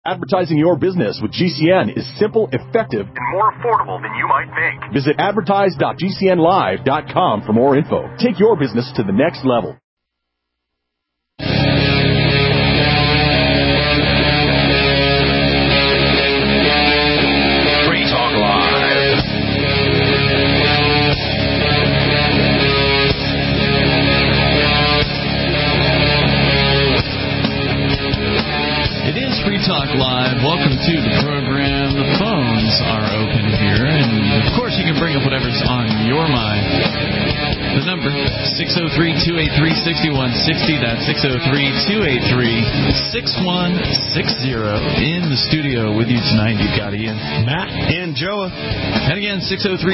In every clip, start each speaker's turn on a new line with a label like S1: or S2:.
S1: Advertising your business with GCN is simple, effective, and more affordable than you might think. Visit advertise.gcnlive.com for more info. Take your business to the next level.
S2: Free Talk Live.
S3: It is Free Talk Live. Welcome to the program. The phones are open here, and of course you can bring up whatever's on your mind. The number, 603-283-6160. That's 603-283-6160. In the studio with you tonight, you've got Ian,
S4: Matt, and Joe.
S3: And again,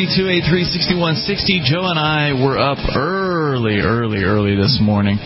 S3: 603-283-6160. Joe and I were up early this morning.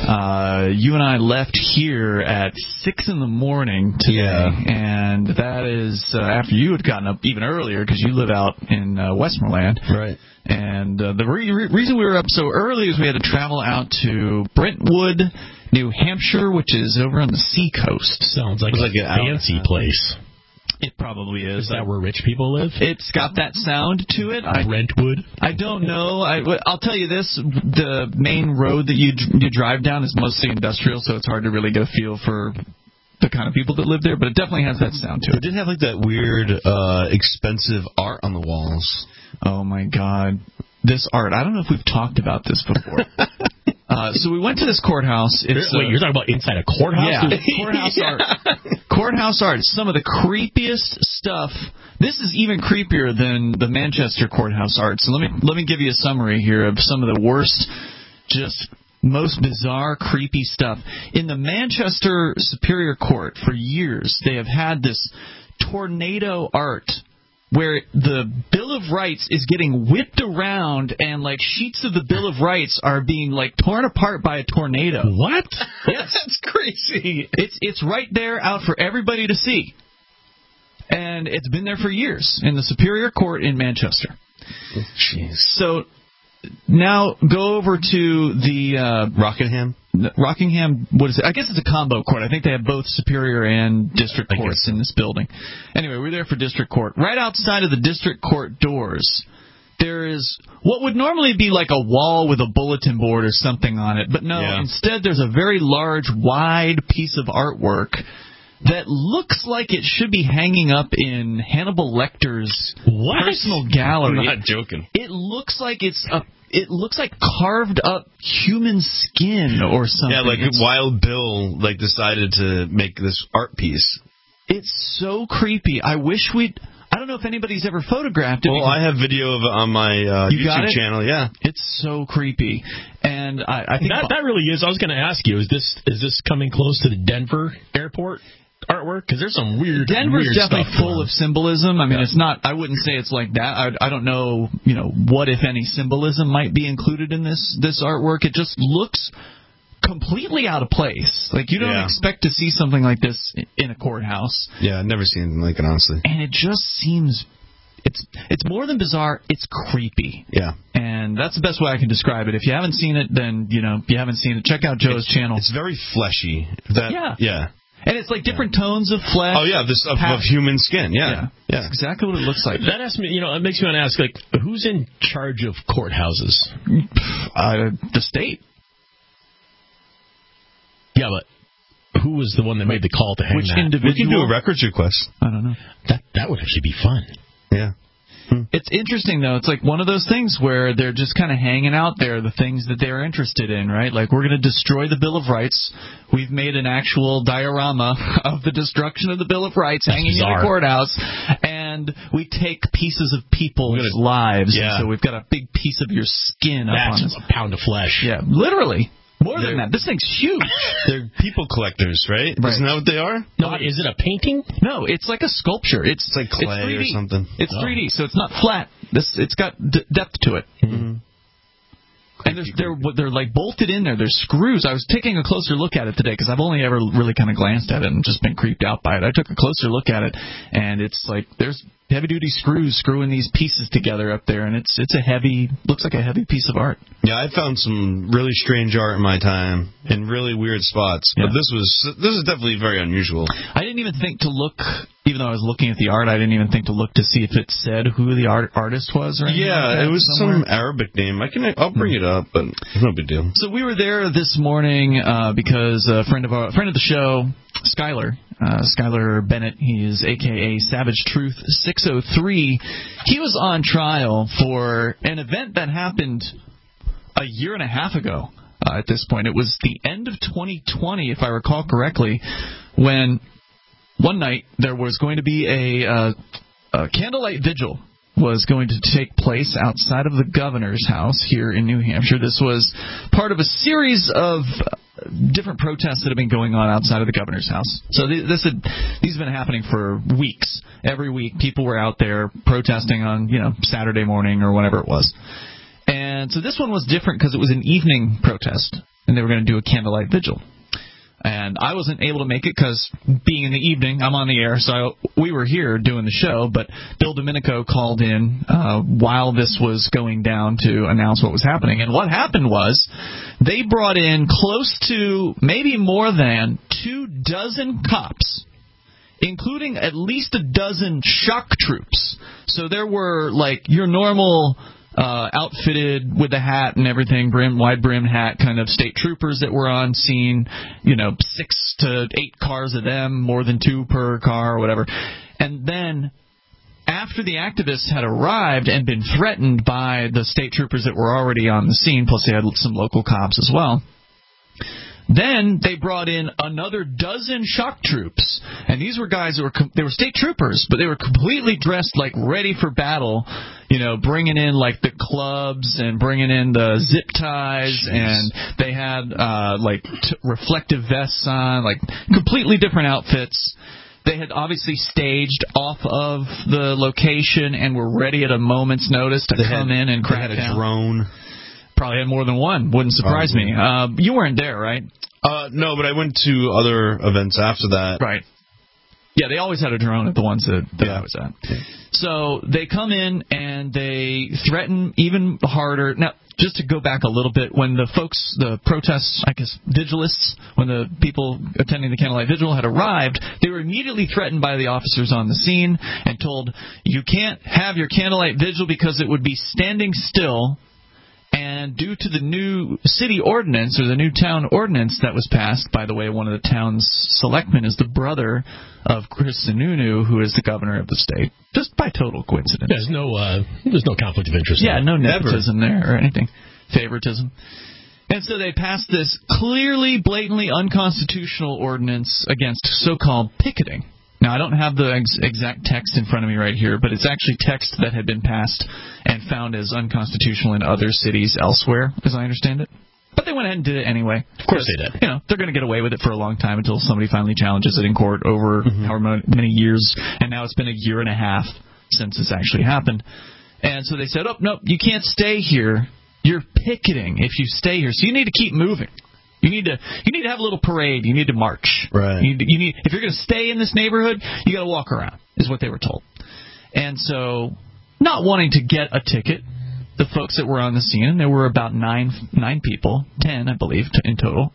S3: You and I left here at 6 in the morning today, and that is after you had gotten up even earlier because you live out in Westmoreland.
S4: Right.
S3: And the reason we were up so early is we had to travel out to Brentwood, New Hampshire, which is over on the seacoast.
S4: Sounds like a fancy place.
S3: It probably is.
S4: Is that where rich people live?
S3: It's got that sound to it.
S4: Brentwood?
S3: I don't know. I'll tell you this. The main road that you drive down is mostly industrial, so it's hard to really get a feel for the kind of people that live there, but it definitely has that sound to it.
S5: It did have like that weird, expensive art on the walls.
S3: Oh, my God. This art. I don't know if we've talked about this before. So we went to this courthouse.
S4: Wait, you're talking about inside a courthouse?
S3: Yeah, courthouse art. Courthouse art. Some of the creepiest stuff. This is even creepier than the Manchester courthouse art. So let me give you a summary here of some of the worst, just most bizarre, creepy stuff. In the Manchester Superior Court, for years, they have had this tornado art where the Bill of Rights is getting whipped around and, like, sheets of the Bill of Rights are being, like, torn apart by a tornado.
S4: What?
S3: Yes.
S4: That's crazy.
S3: It's right there out for everybody to see. And it's been there for years in the Superior Court in Manchester.
S5: Jeez.
S3: So now go over to the
S5: Rockingham,
S3: what is it? I guess it's a combo court. I think they have both Superior and District Courts in this building. Anyway, we're there for District Court. Right outside of the District Court doors, there is what would normally be like a wall with a bulletin board or something on it. But no, instead there's a very large, wide piece of artwork that looks like it should be hanging up in Hannibal Lecter's personal gallery.
S4: I'm not joking.
S3: It looks like it looks like carved up human skin or something.
S5: Yeah, like Wild Bill decided to make this art piece.
S3: It's so creepy. I don't know if anybody's ever photographed it.
S5: Well, I have video of it on my YouTube channel. Yeah,
S3: it's so creepy, and I think
S4: that really is. I was going to ask you: is this coming close to the Denver airport artwork? Because there's some weird.
S3: Denver's definitely
S4: stuff
S3: full of symbolism. I mean, it's not. I wouldn't say it's like that. I don't know. What if any symbolism might be included in this artwork? It just looks completely out of place. Like, you don't expect to see something like this in a courthouse.
S5: Yeah, I've never seen anything like it, honestly.
S3: And it just seems it's more than bizarre, it's creepy.
S5: Yeah.
S3: And that's the best way I can describe it. If you haven't seen it, then you haven't seen it. Check out Joe's channel.
S5: It's very fleshy. Yeah.
S3: And it's like different tones of flesh.
S5: Oh yeah, of human skin. Yeah.
S3: That's exactly what it looks like.
S4: That asks me, it makes me want to ask, who's in charge of courthouses?
S3: The state.
S4: Yeah, but who was the one that made the call to hang
S3: Which
S4: that?
S3: individual?
S5: We can do a records request.
S3: I don't know.
S4: That would actually be fun.
S5: Yeah.
S3: It's interesting, though. It's like one of those things where they're just kind of hanging out there, the things that they're interested in, right? Like, we're going to destroy the Bill of Rights. We've made an actual diorama of the destruction of the Bill of Rights hanging in the courthouse. And we take pieces of people's lives.
S5: Yeah.
S3: And so we've got a big piece of your skin up on
S4: That's
S3: us.
S4: a pound of flesh.
S3: Yeah, literally. More than that. This thing's huge.
S5: They're people collectors, right? Isn't that what they are?
S4: No, is it a painting?
S3: No, it's like a sculpture. It's
S5: like clay or something.
S3: It's 3D, so it's not flat. It's got depth to it.
S5: Mm-hmm.
S3: And they're like bolted in there. There's screws. I was taking a closer look at it today because I've only ever really kind of glanced at it and just been creeped out by it. I took a closer look at it, and it's like there's heavy-duty screws screwing these pieces together up there, and it's looks like a heavy piece of art.
S5: Yeah, I found some really strange art in my time in really weird spots, but this is definitely very unusual.
S3: I didn't even think to look, even though I was looking at the art, I didn't even think to look to see if it said who the artist was or anything.
S5: Yeah,
S3: like that
S5: it was
S3: somewhere.
S5: some Arabic name. I'll bring it up, but it's no big deal. So
S3: we were there this morning because a friend of the show, Skyler Bennett, he is a.k.a. Savage Truth 603. He was on trial for an event that happened a year and a half ago at this point. It was the end of 2020, if I recall correctly, when one night there was going to be a candlelight vigil was going to take place outside of the governor's house here in New Hampshire. This was part of a series of different protests that have been going on outside of the governor's house. So these have been happening for weeks. Every week, people were out there protesting on, Saturday morning or whenever it was. And so this one was different because it was an evening protest, and they were going to do a candlelight vigil. And I wasn't able to make it because being in the evening, I'm on the air, so we were here doing the show, but Bill Domenico called in while this was going down to announce what was happening. And what happened was they brought in close to maybe more than 24 cops, including at least a dozen shock troops. So there were like your normal outfitted with a hat and everything, wide-brimmed hat, kind of state troopers that were on scene, 6 to 8 cars of them, more than 2 per car or whatever. And then after the activists had arrived and been threatened by the state troopers that were already on the scene, plus they had some local cops as well, then they brought in another dozen shock troops, and these were guys that they were state troopers, but they were completely dressed like ready for battle, bringing in like the clubs and bringing in the zip ties, and they had reflective vests on, like completely different outfits. They had obviously staged off of the location and were ready at a moment's notice to come in and crack down.
S5: They had a drone.
S3: Probably had more than one. Wouldn't surprise me. You weren't there, right?
S5: No, but I went to other events after that.
S3: Right. Yeah, they always had a drone at the ones that I was at. Yeah. So they come in and they threaten even harder. Now, just to go back a little bit, when the protests, I guess, vigilists, when the people attending the candlelight vigil had arrived, they were immediately threatened by the officers on the scene and told, you can't have your candlelight vigil because it would be standing still. And due to the new city ordinance, or the new town ordinance that was passed, by the way, one of the town's selectmen is the brother of Chris Sununu, who is the governor of the state. Just by total coincidence.
S4: There's no conflict of interest.
S3: Yeah, no nepotism there or anything. Favoritism. And so they passed this clearly, blatantly unconstitutional ordinance against so-called picketing. Now, I don't have the exact text in front of me right here, but it's actually text that had been passed and found as unconstitutional in other cities elsewhere, as I understand it. But they went ahead and did it anyway.
S4: Of course they did.
S3: They're going to get away with it for a long time until somebody finally challenges it in court over however many years. And now it's been a year and a half since it's actually happened. And so they said, oh, no, you can't stay here. You're picketing if you stay here. So you need to keep moving. You need to have a little parade. You need to march.
S5: Right.
S3: You need if you're going to stay in this neighborhood, you got to walk around, is what they were told. And so, not wanting to get a ticket, the folks that were on the scene, and there were about 9 people, 10, I believe, in total.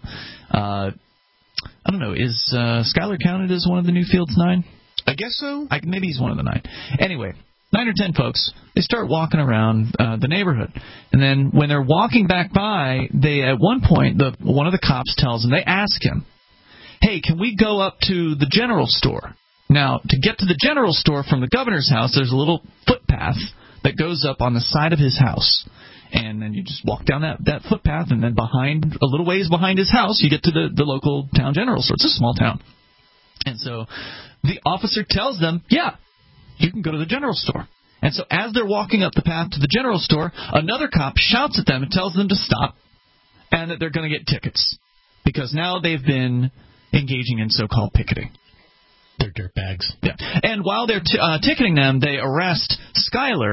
S3: I don't know, is Skyler counted as one of the Newfields 9?
S5: I guess so.
S3: Maybe he's one of the 9. Anyway, 9 or 10 folks, they start walking around the neighborhood. And then when they're walking back by, at one point, one of the cops tells them, they ask him, hey, can we go up to the general store? Now, to get to the general store from the governor's house, there's a little footpath that goes up on the side of his house. And then you just walk down that footpath, and then a little ways behind his house, you get to the local town general store. It's a small town. And so the officer tells them, yeah, you can go to the general store. And so as they're walking up the path to the general store, another cop shouts at them and tells them to stop and that they're going to get tickets because now they've been engaging in so-called picketing.
S4: They're dirtbags.
S3: Yeah. And while they're ticketing them, they arrest Skyler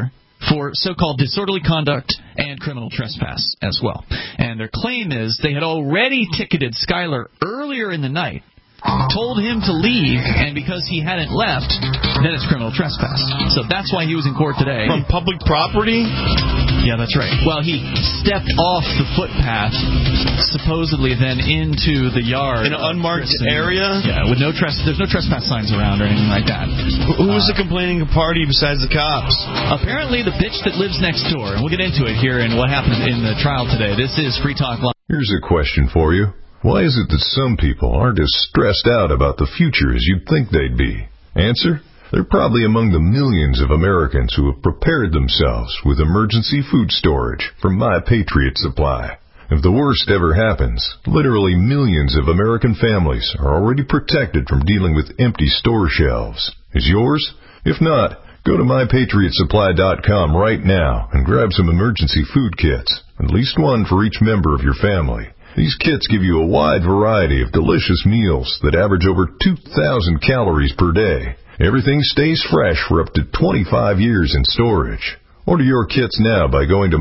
S3: for so-called disorderly conduct and criminal trespass as well. And their claim is they had already ticketed Skyler earlier in the night, told him to leave, and because he hadn't left, then it's criminal trespass. So that's why he was in court today.
S5: From public property?
S3: Yeah, that's right. Well, he stepped off the footpath, supposedly then into the yard.
S5: In an unmarked area?
S3: Yeah, with there's no trespass signs around or anything like that.
S5: Who was the complaining party besides the cops?
S3: Apparently the bitch that lives next door. And we'll get into it here and what happened in the trial today. This is Free Talk Live.
S2: Here's a question for you. Why is it that some people aren't as stressed out about the future as you'd think they'd be? Answer? They're probably among the millions of Americans who have prepared themselves with emergency food storage from My Patriot Supply. If the worst ever happens, literally millions of American families are already protected from dealing with empty store shelves. Is yours? If not, go to MyPatriotSupply.com right now and grab some emergency food kits, at least one for each member of your family. These kits give you a wide variety of delicious meals that average over 2,000 calories per day. Everything stays fresh for up to 25 years in storage. Order your kits now by going to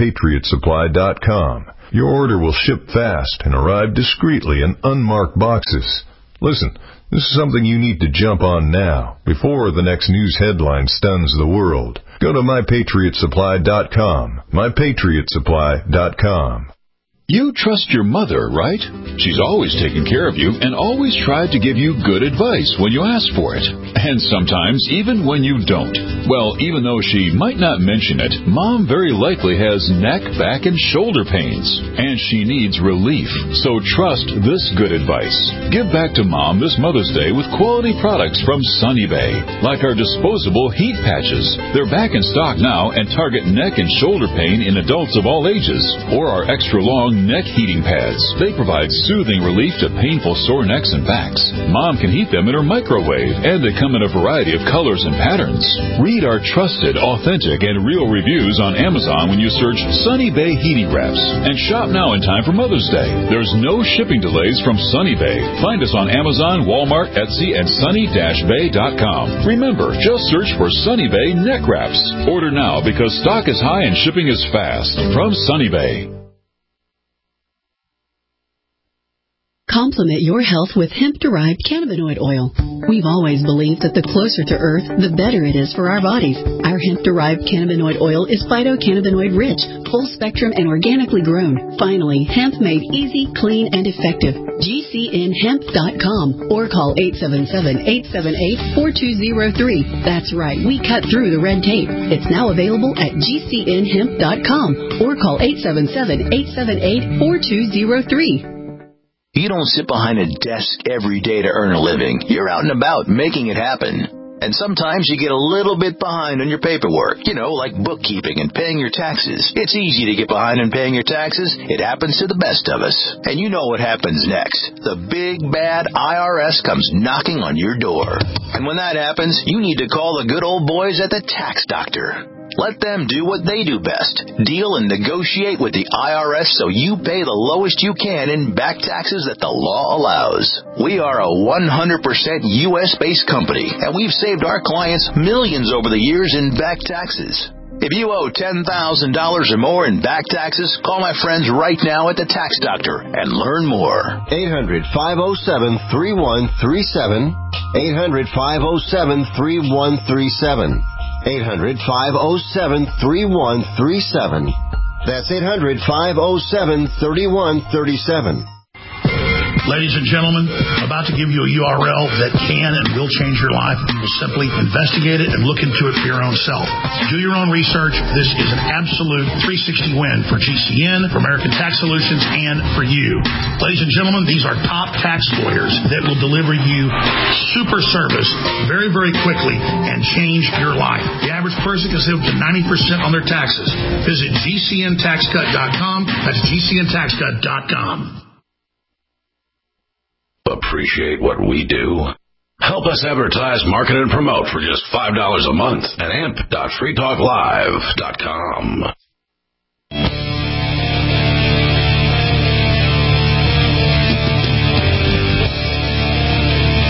S2: MyPatriotSupply.com. Your order will ship fast and arrive discreetly in unmarked boxes. Listen, this is something you need to jump on now, before the next news headline stuns the world. Go to MyPatriotSupply.com. MyPatriotSupply.com.
S6: You trust your mother, right? She's always taken care of you and always tried to give you good advice when you ask for it. And sometimes even when you don't. Well, even though she might not mention it, Mom very likely has neck, back, and shoulder pains. And she needs relief. So trust this good advice. Give back to Mom this Mother's Day with quality products from Sunny Bay. Like our disposable heat patches. They're back in stock now and target neck and shoulder pain in adults of all ages. Or our extra long neck heating pads. They provide soothing relief to painful sore necks and backs. Mom can heat them in her microwave, and they come in a variety of colors and patterns. Read our trusted, authentic, and real reviews on Amazon when you search Sunny Bay Heating Wraps. And shop now in time for Mother's Day. There's no shipping delays from Sunny Bay. Find us on Amazon, Walmart, Etsy, and sunny-bay.com. Remember, just search for Sunny Bay Neck Wraps. Order now because stock is high and shipping is fast. From Sunny Bay.
S7: Complement your health with hemp-derived cannabinoid oil. We've always believed that the closer to Earth, the better it is for our bodies. Our hemp-derived cannabinoid oil is phytocannabinoid-rich, full-spectrum, and organically grown. Finally, hemp made easy, clean, and effective. GCNHemp.com or call 877-878-4203. That's right, we cut through the red tape. It's now available at GCNHemp.com or call 877-878-4203.
S8: You don't sit behind a desk every day to earn a living. You're out and about making it happen. And sometimes you get a little bit behind on your paperwork, like bookkeeping and paying your taxes. It's easy to get behind on paying your taxes. It happens to the best of us. And you know what happens next. The big, bad IRS comes knocking on your door. And when that happens, you need to call the good old boys at the Tax Doctor. Let them do what they do best. Deal and negotiate with the IRS so you pay the lowest you can in back taxes that the law allows. We are a 100% U.S.-based company, and we've saved our clients millions over the years in back taxes. If you owe $10,000 or more in back taxes, call my friends right now at the Tax Doctor and learn more.
S9: 800-507-3137. 800-507-3137. 800-507-3137. That's 800-507-3137.
S10: Ladies and gentlemen, about to give you a URL that can and will change your life. You will simply investigate it and look into it for your own self. Do your own research. This is an absolute 360 win for GCN, for American Tax Solutions, and for you. Ladies and gentlemen, these are top tax lawyers that will deliver you super service very, very quickly and change your life. The average person can save up to 90% on their taxes. Visit GCNTaxCut.com. That's GCNTaxCut.com.
S11: Appreciate what we do? Help us advertise, market, and promote for just $5 a month at amp.freetalklive.com.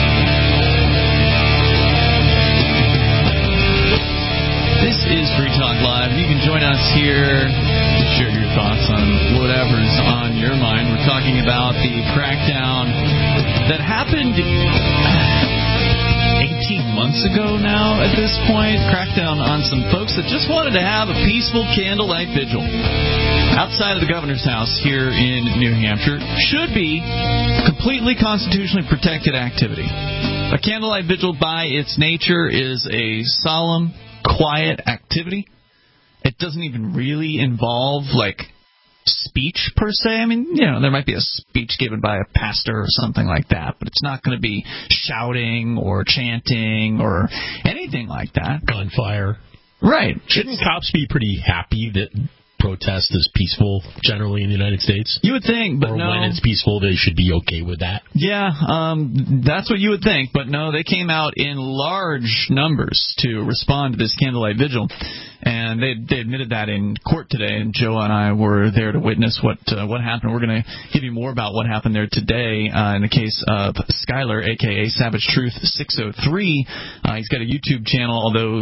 S3: This is Free Talk Talk Live. You can join us here to share your thoughts on whatever's on your mind. We're talking about the crackdown that happened 18 months ago now at this point. Crackdown on some folks that just wanted to have a peaceful candlelight vigil outside of the governor's house here in New Hampshire. Should be completely constitutionally protected activity. A candlelight vigil by its nature is a solemn, quiet activity. It doesn't even really involve, like, speech per se. I mean, you know, there might be a speech given by a pastor or something like that, but it's not going to be shouting or chanting or anything like that.
S4: Gunfire.
S3: Right.
S4: Shouldn't cops be pretty happy that protest is peaceful generally in the United States?
S3: You would think, but
S4: or
S3: no.
S4: When it's peaceful, they should be okay with that.
S3: Yeah, that's what you would think, but no, they came out in large numbers to respond to this candlelight vigil, and they admitted that in court today, and Joe and I were there to witness what happened. We're going to give you more about what happened there today in the case of Skyler, a.k.a. Savage Truth 603. He's got a YouTube channel, although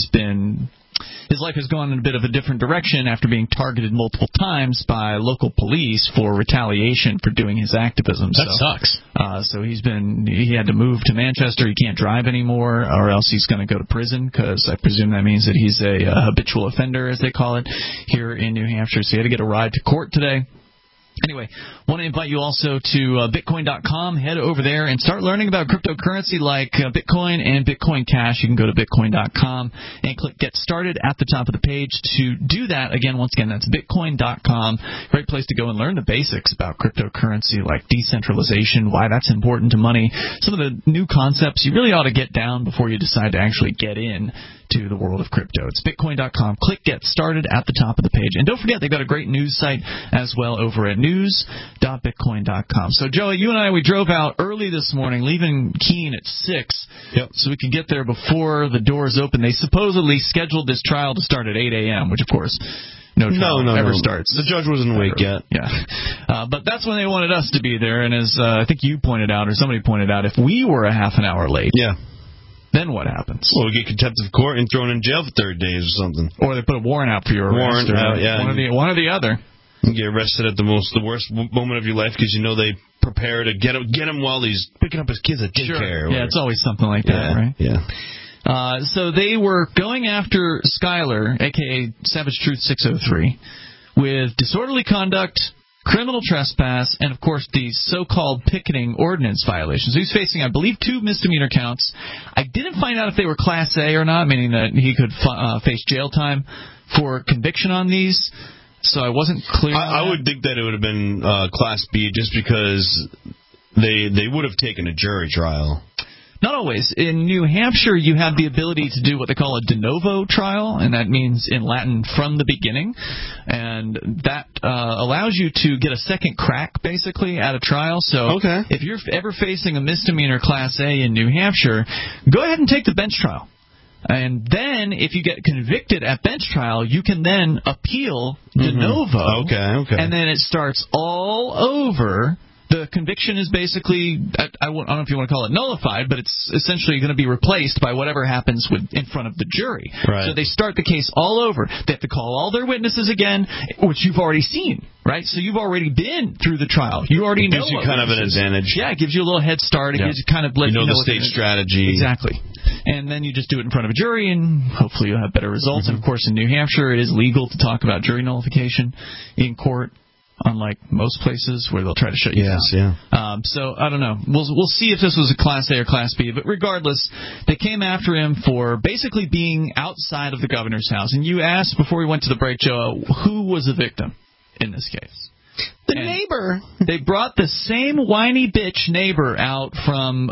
S3: his life has gone in a bit of a different direction after being targeted multiple times by local police for retaliation for doing his activism.
S4: That sucks.
S3: So he had to move to Manchester. He can't drive anymore, or else he's going to go to prison, because I presume that means that he's a habitual offender, as they call it, here in New Hampshire. So he had to get a ride to court today. Anyway, want to invite you also to Bitcoin.com. Head over there and start learning about cryptocurrency like Bitcoin and Bitcoin Cash. You can go to Bitcoin.com and click Get Started at the top of the page. To do that, again, once again, that's Bitcoin.com. Great place to go and learn the basics about cryptocurrency like decentralization, why that's important to money, some of the new concepts you really ought to get down before you decide to actually get in to the world of crypto. It's Bitcoin.com. Click Get Started at the top of the page. And don't forget, they've got a great news site as well over at news.bitcoin.com. So, Joey, you and I, we drove out early this morning, leaving Keene at 6, so we could get there before the doors open. They supposedly scheduled this trial to start at 8 a.m., which, of course, no trial ever starts.
S5: The judge wasn't awake yet.
S3: Yeah. But that's when they wanted us to be there. And as I think you pointed out, or somebody pointed out, if we were a half an hour late, then what happens?
S5: Well, we get contempt of court and thrown in jail for 30 days or something.
S3: Or they put a warrant out for your arrest. One or the other.
S5: You get arrested at the worst moment of your life because you know they prepare to get him while he's picking up his kids at daycare.
S3: Yeah, it's always something like that, right?
S5: Yeah.
S3: So they were going after Skyler, a.k.a. Savage Truth 603, with disorderly conduct, criminal trespass, and, of course, the so-called picketing ordinance violations. He's facing, I believe, 2 misdemeanor counts. I didn't find out if they were Class A or not, meaning that he could face jail time for conviction on these. So I wasn't clear.
S5: I would think that it would have been Class B just because they would have taken a jury trial.
S3: Not always. In New Hampshire, you have the ability to do what they call a de novo trial, and that means in Latin from the beginning. And that allows you to get a second crack, basically, at a trial. So if you're ever facing a misdemeanor Class A in New Hampshire, go ahead and take the bench trial. And then, if you get convicted at bench trial, you can then appeal de novo. And then it starts all over. The conviction is basically, I don't know if you want to call it nullified, but it's essentially going to be replaced by whatever happens in front of the jury.
S5: Right.
S3: So they start the case all over. They have to call all their witnesses again, which you've already seen, right? So you've already been through the trial. You already know.
S5: It gives you kind of an advantage.
S3: Yeah, it gives you a little head start. It gives you kind of
S5: you know the state strategy.
S3: Exactly. And then you just do it in front of a jury, and hopefully you'll have better results. And, of course, in New Hampshire, it is legal to talk about jury nullification in court, unlike most places where they'll try to shut you down. So, I don't know. We'll see if this was a Class A or Class B. But regardless, they came after him for basically being outside of the governor's house. And you asked before we went to the break, Joe, who was the victim in this case?
S5: The neighbor.
S3: They brought the same whiny bitch neighbor out from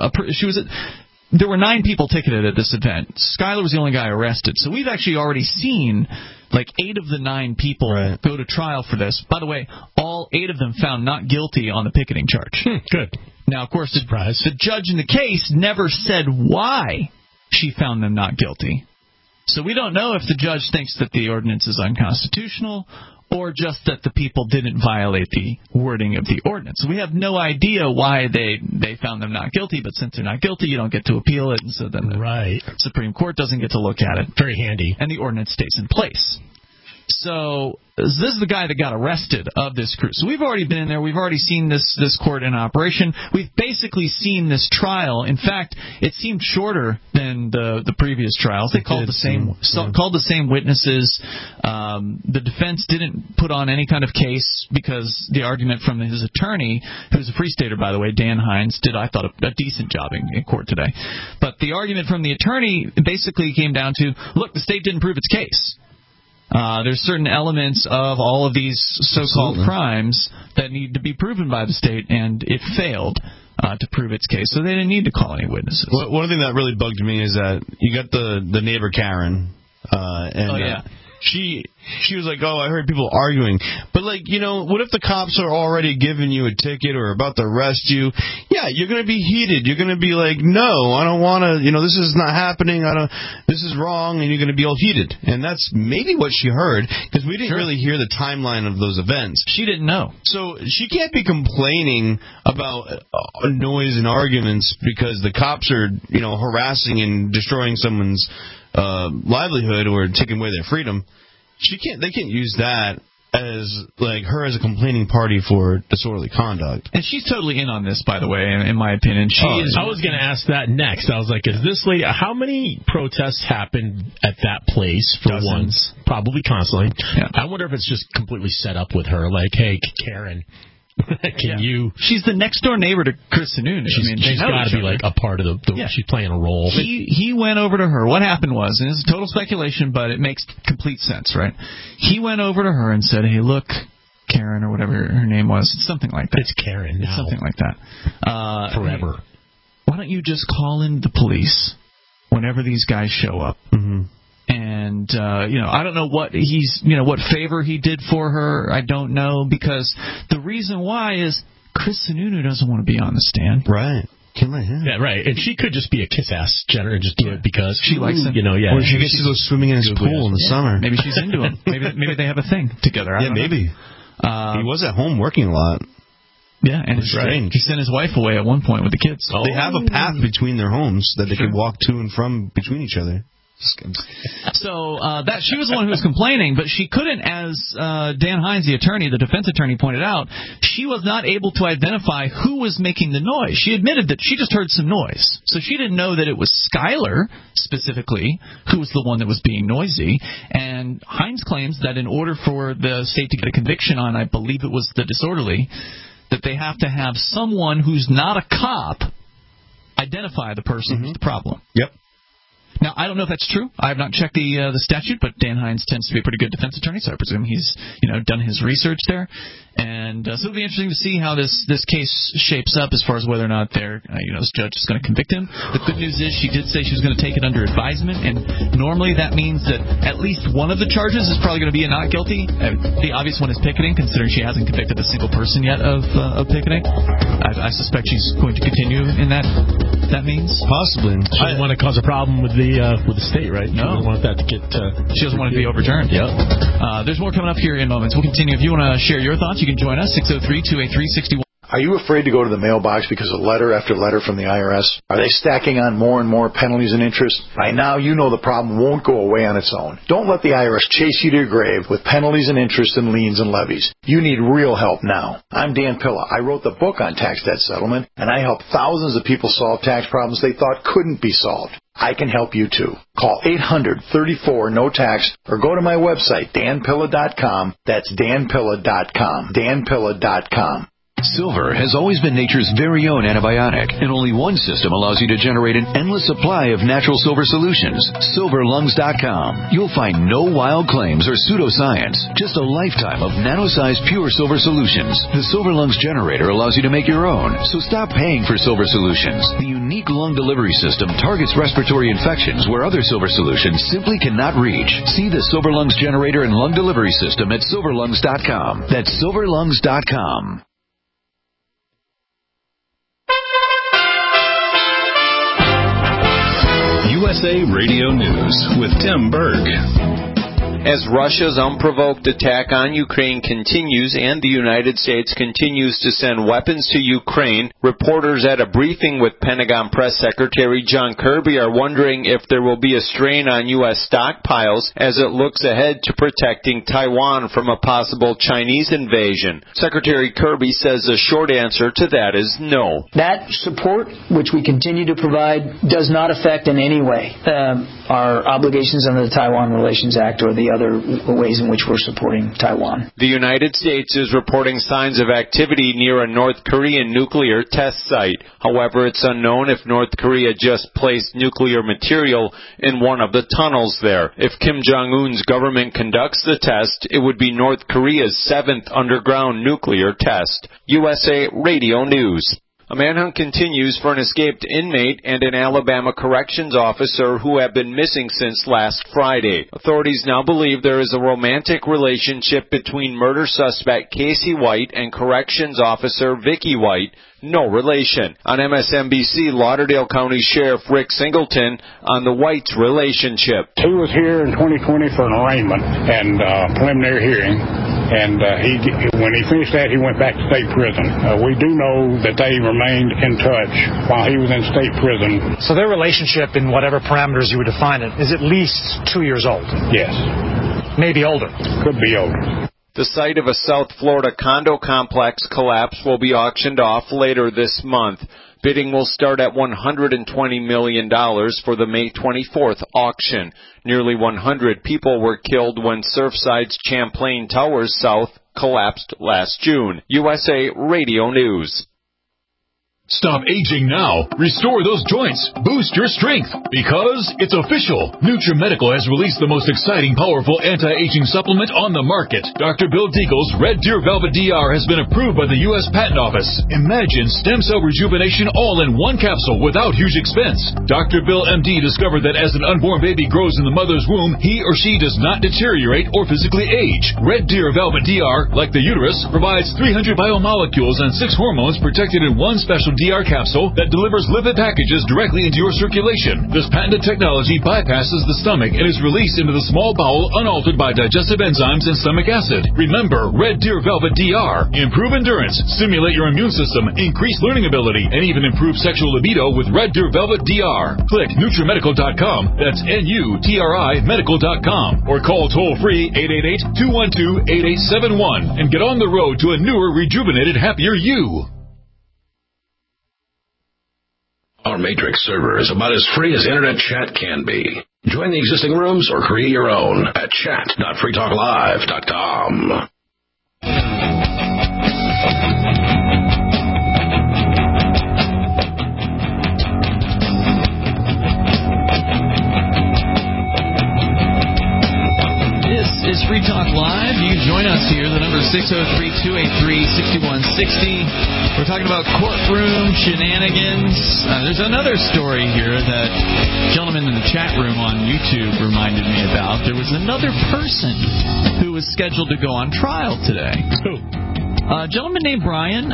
S3: there were 9 people ticketed at this event. Skyler was the only guy arrested. So we've actually already seen like 8 of the 9 people go to trial for this. By the way, all 8 of them found not guilty on the picketing charge.
S4: Good.
S3: Now, of course, the judge in the case never said why she found them not guilty. So we don't know if the judge thinks that the ordinance is unconstitutional or just that the people didn't violate the wording of the ordinance. We have no idea why they found them not guilty, but since they're not guilty, you don't get to appeal it, and so then the Supreme Court doesn't get to look at it.
S4: Very handy.
S3: And the ordinance stays in place. So this is the guy that got arrested of this crew. So we've already been in there. We've already seen this court in operation. We've basically seen this trial. In fact, it seemed shorter than the previous trials. They called the same witnesses. The defense didn't put on any kind of case because the argument from his attorney, who's a Free Stater, by the way, Dan Hines, did, I thought, a decent job in court today. But the argument from the attorney basically came down to, look, the state didn't prove its case. There's certain elements of all of these so-called crimes that need to be proven by the state, and it failed to prove its case, so they didn't need to call any witnesses.
S5: One thing that really bugged me is that you got the neighbor Karen, she was like, oh, I heard people arguing. But, like, you know, what if the cops are already giving you a ticket or about to arrest you? Yeah, you're going to be heated. You're going to be like, no, I don't want to, this is not happening. This is wrong, and you're going to be all heated. And that's maybe what she heard, because we didn't really hear the timeline of those events.
S3: She didn't know.
S5: So she can't be complaining about noise and arguments because the cops are, harassing and destroying someone's livelihood or taking away their freedom. They can't use that as her as a complaining party for disorderly conduct.
S3: And she's totally in on this, by the way, in my opinion.
S4: I was going to ask that next. I was like, is this lady, how many protests happened at that place for once? Probably constantly. Yeah. I wonder if it's just completely set up with her, like, hey, Karen, you...
S3: She's the next-door neighbor to Chris Sununu.
S4: She's got to be like a part of she's playing a role.
S3: He went over to her. What happened was, and this is total speculation, but it makes complete sense, right? He went over to her and said, hey, look, Karen, or whatever her name was. It's something like that.
S4: It's Karen now.
S3: It's something like that.
S4: Forever.
S3: Why don't you just call in the police whenever these guys show up?
S5: Mm-hmm.
S3: And, I don't know what what favor he did for her. I don't know, because the reason why is Chris Sununu doesn't want to be on the stand.
S5: Right.
S4: Yeah, right. And she could just be a kiss-ass Jenner and just do it because
S3: she likes him.
S5: Or she gets to go swimming in his pool in the summer.
S3: Maybe she's into him. Maybe they have a thing together. I don't know.
S5: Maybe. He was at home working a lot.
S3: Yeah, and it's strange. He sent his wife away at one point with the kids.
S5: They have a path between their homes that they can walk to and from between each other.
S3: So that she was the one who was complaining, but she couldn't, as Dan Hines, the attorney, the defense attorney, pointed out, she was not able to identify who was making the noise. She admitted that she just heard some noise, so she didn't know that it was Skyler specifically who was the one that was being noisy. And Hines claims that in order for the state to get a conviction on, I believe it was the disorderly, that they have to have someone who's not a cop identify the person who's the problem.
S5: Yep.
S3: Now, I don't know if that's true. I have not checked the statute, but Dan Hines tends to be a pretty good defense attorney, so I presume he's done his research there. And so it'll be interesting to see how this case shapes up as far as whether or not this judge is going to convict him. The good news is she did say she was going to take it under advisement, and normally that means that at least one of the charges is probably going to be a not guilty. The obvious one is picketing, considering she hasn't convicted a single person yet of picketing. I suspect she's going to continue in that means.
S5: Possibly.
S4: She doesn't want to cause a problem with the state, right?
S3: No.
S4: She doesn't want that to get...
S3: she doesn't want it to be overturned.
S4: Yeah.
S3: There's more coming up here in moments. We'll continue. If you want to share your thoughts, you can join us, 603-283-61.
S12: Are you afraid to go to the mailbox because of letter after letter from the IRS? Are they stacking on more and more penalties and interest? By now, you know the problem won't go away on its own. Don't let the IRS chase you to your grave with penalties and interest and liens and levies. You need real help now. I'm Dan Pilla. I wrote the book on tax debt settlement, and I helped thousands of people solve tax problems they thought couldn't be solved. I can help you too. Call 800-34-NO-TAX or go to my website, danpilla.com. That's danpilla.com. danpilla.com.
S6: Silver has always been nature's very own antibiotic, and only one system allows you to generate an endless supply of natural silver solutions. SilverLungs.com. You'll find no wild claims or pseudoscience, just a lifetime of nano-sized pure silver solutions. The Silver Lungs generator allows you to make your own, so stop paying for silver solutions. The unique lung delivery system targets respiratory infections where other silver solutions simply cannot reach. See the Silver Lungs generator and lung delivery system at SilverLungs.com. That's SilverLungs.com.
S13: USA Radio News with Tim Berg. As Russia's unprovoked attack on Ukraine continues and the United States continues to send weapons to Ukraine, reporters at a briefing with Pentagon Press Secretary John Kirby are wondering if there will be a strain on U.S. stockpiles as it looks ahead to protecting Taiwan from a possible Chinese invasion. Secretary Kirby says the short answer to that is no.
S14: That support, which we continue to provide, does not affect in any way our obligations under the Taiwan Relations Act or the other ways in which we're supporting Taiwan.
S13: The United States is reporting signs of activity near a North Korean nuclear test site. However, it's unknown if North Korea just placed nuclear material in one of the tunnels there. If Kim Jong-un's government conducts the test, it would be North Korea's 7th underground nuclear test. USA Radio News. A manhunt continues for an escaped inmate and an Alabama corrections officer who have been missing since last Friday. Authorities now believe there is a romantic relationship between murder suspect Casey White and corrections officer Vicky White. No relation. On MSNBC, Lauderdale County Sheriff Rick Singleton on the White's relationship.
S15: He was here in 2020 for an arraignment and preliminary hearing, and when he finished that, he went back to state prison. We do know that they remained in touch while he was in state prison.
S16: So their relationship, in whatever parameters you would define it, is at least 2 years old?
S15: Yes.
S16: Maybe older?
S15: Could be older.
S13: The site of a South Florida condo complex collapse will be auctioned off later this month. Bidding will start at $120 million for the May 24th auction. Nearly 100 people were killed when Surfside's Champlain Towers South collapsed last June. USA Radio News.
S1: Stop aging now. Restore those joints. Boost your strength. Because it's official. NutriMedical has released the most exciting, powerful anti-aging supplement on the market. Dr. Bill Deagle's Red Deer Velvet DR has been approved by the U.S. Patent Office. Imagine stem cell rejuvenation all in one capsule without huge expense. Dr. Bill MD discovered that as an unborn baby grows in the mother's womb, he or she does not deteriorate or physically age. Red Deer Velvet DR, like the uterus, provides 300 biomolecules and 6 hormones protected in one special DR capsule that delivers lipid packages directly into your circulation. This patented technology bypasses the stomach and is released into the small bowel unaltered by digestive enzymes and stomach acid. Remember, Red Deer Velvet DR. Improve endurance, stimulate your immune system, increase learning ability, and even improve sexual libido with Red Deer Velvet DR. Click NutriMedical.com, that's NUTRI Medical.com, or call toll-free 888-212-8871 and get on the road to a newer, rejuvenated, happier you.
S11: Our Matrix server is about as free as internet chat can be. Join the existing rooms or create your own at chat.freetalklive.com.
S3: This is Free Talk Live. You can join us here. The number is 603-283-6160. We're talking about courtroom shenanigans. There's another story here that gentleman in the chat room on YouTube reminded me about. There was another person who was scheduled to go on trial today. Who? A gentleman named Brian.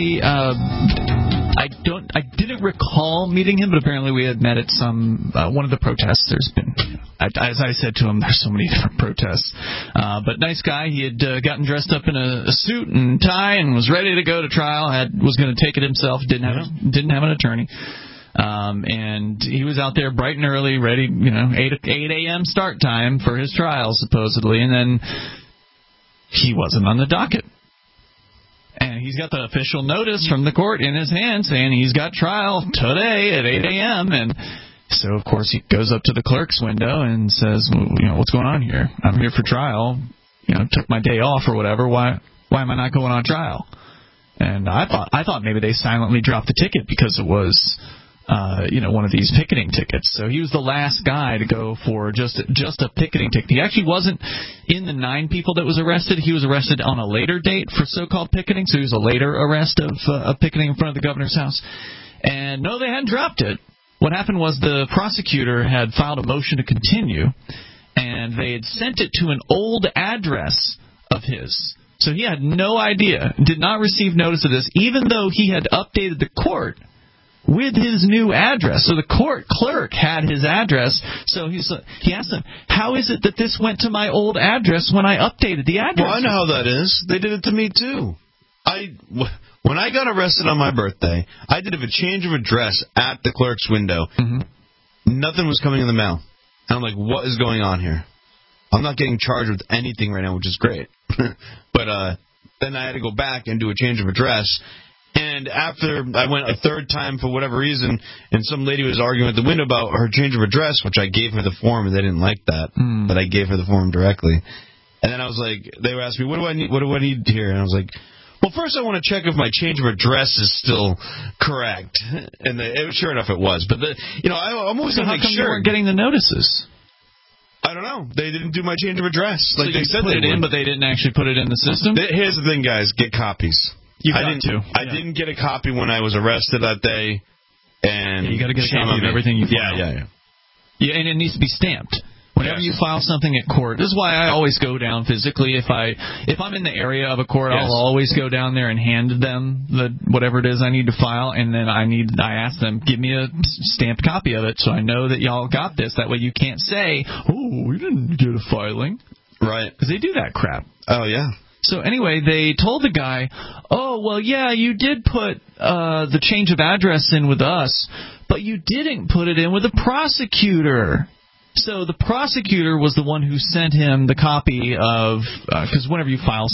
S3: I didn't recall meeting him, but apparently we had met at one of the protests. There's been, as I said to him, there's so many different protests. But nice guy. He had gotten dressed up in a suit and tie and was ready to go to trial. Was going to take it himself. Didn't have an attorney. And he was out there bright and early, ready. 8 a.m. start time for his trial supposedly, and then he wasn't on the docket. And he's got the official notice from the court in his hand saying he's got trial today at 8 a.m. And so, of course, he goes up to the clerk's window and says, what's going on here? I'm here for trial. Took my day off or whatever. Why am I not going on trial? And I thought maybe they silently dropped the ticket because it was, one of these picketing tickets. So he was the last guy to go for just a picketing ticket. He actually wasn't in the 9 people that was arrested. He was arrested on a later date for so-called picketing. So he was a later arrest of picketing in front of the governor's house. And no, they hadn't dropped it. What happened was the prosecutor had filed a motion to continue, and they had sent it to an old address of his. So he had no idea, did not receive notice of this, even though he had updated the court with his new address. So the court clerk had his address. So he asked him, how is it that this went to my old address when I updated the address?
S5: Well, I know how that is. They did it to me, too. When I got arrested on my birthday, I did a change of address at the clerk's window.
S3: Mm-hmm.
S5: Nothing was coming in the mail. And I'm like, what is going on here? I'm not getting charged with anything right now, which is great. But then I had to go back and do a change of address. And after I went a third time for whatever reason, and some lady was arguing at the window about her change of address, which I gave her the form, and they didn't like that. But I gave her the form directly. And then I was like, they were asking me, what do I need here? And I was like, well, first I want to check if my change of address is still correct. And sure enough, it was. But I'm always going to make sure.
S3: You weren't getting the notices?
S5: I don't know. They didn't do my change of address.
S3: Like they said they did, but they didn't actually put it in the system?
S5: Here's the thing, guys. Get copies. I didn't get a copy when I was arrested that day. And
S3: you got to get a copy of everything you file. Yeah, and it needs to be stamped. Whenever you file something at court, this is why I always go down physically. If I'm in the area of a court, I'll always go down there and hand them whatever it is I need to file, and then I ask them, give me a stamped copy of it so I know that y'all got this. That way you can't say, oh, we didn't get a filing.
S5: Right.
S3: Because they do that crap.
S5: Oh, yeah.
S3: So anyway, they told the guy, oh, well, yeah, you did put the change of address in with us, but you didn't put it in with the prosecutor. So the prosecutor was the one who sent him the copy of, because whenever you file